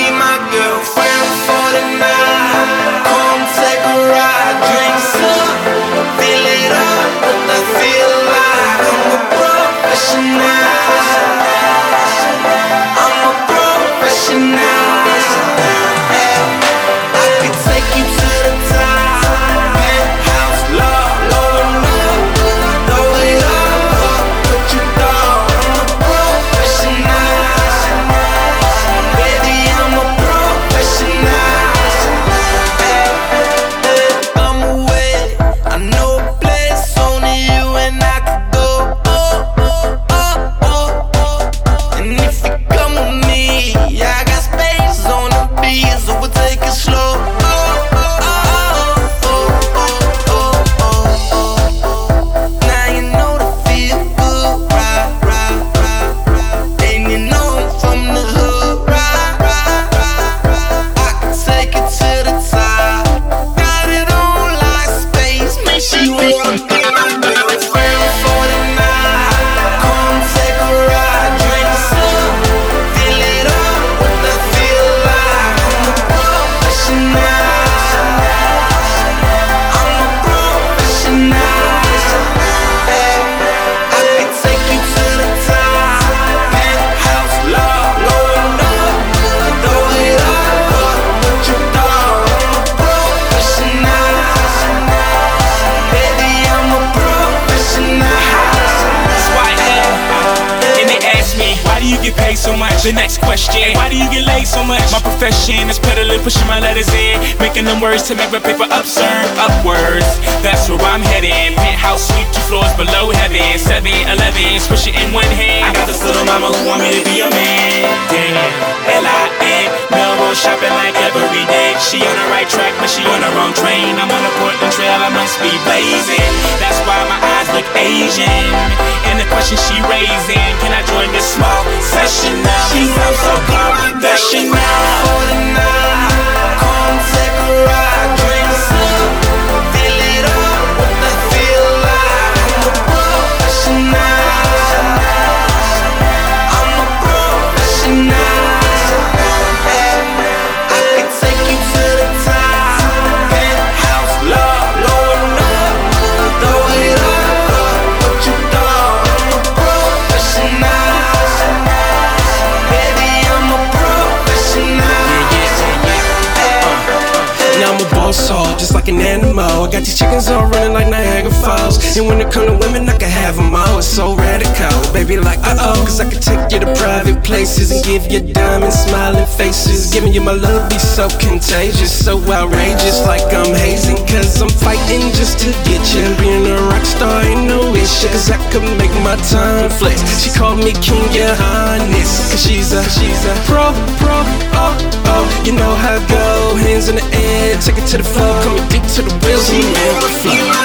my girlfriend for the night. Come take a ride, drinks up, fill it up, what I feel like. I'm a professional. I'm a professional. I can take you to the top. Penthouse love, love, throw it up, put you down. I'm a professional. Baby, I'm a professional. I'm away, I know a place only you and I could go. And if you come with me, I got space on the beat, so we'll take it slow. Now you know the feel good, right, right, right, right. And you know I'm from the hood, right, right, right, right. I can take it to the top. Got it on like space, make sure you wanna be my girlfriend for the night. Come take a ride, drinks up, fill it up, what I feel like. I'm a professional. I'm a professional. I can take you to the top. Penthouse love, blowing up, throw it up, put you down. I'm a professional. Baby, I'm a professional. That's why I am. And they ask me, why do you get paid so much? The next question, why do you get laid so much? My profession is peddling, pushing my letters in, making them words to make my paper upsurn, upwards. That's where I'm heading. Penthouse suite, 2 floors below heaven. 7-Eleven, swish it in one hand. I got this little mama who want me to be a man. Damn, L-I-N, Melrose shopping like every day. She on the right track, but she on the wrong train. I'm on the Portland Trail, I must be blazing. That's why my eyes look Asian. And the question she raising, can I join this small session now? I'm so professional. For the night, come take a ride, drinks up, fill it up, what I feel like. I'm a professional. I'm a professional. I can take you to the top. Penthouse love, blowing up, throw it up, put you down. I'm a professional. Baby, I'm a professional. Now I'm a boss hog, just like an animal. I got these chickens all running like Niagara Falls. And when it come to women, I can have them all. It's so radical, baby, like cause I can take you to private places and give you diamond smiling faces. Giving you my love be so contagious, so outrageous, like I'm hazing. Cause I'm fighting just to get you. And being a rock star ain't no issue, cause I could make my time flex. She called me King, your highness, cause she's a pro, you know how I go. Hands in the air, take it to the floor, coming deep to the wheels, and you never fly.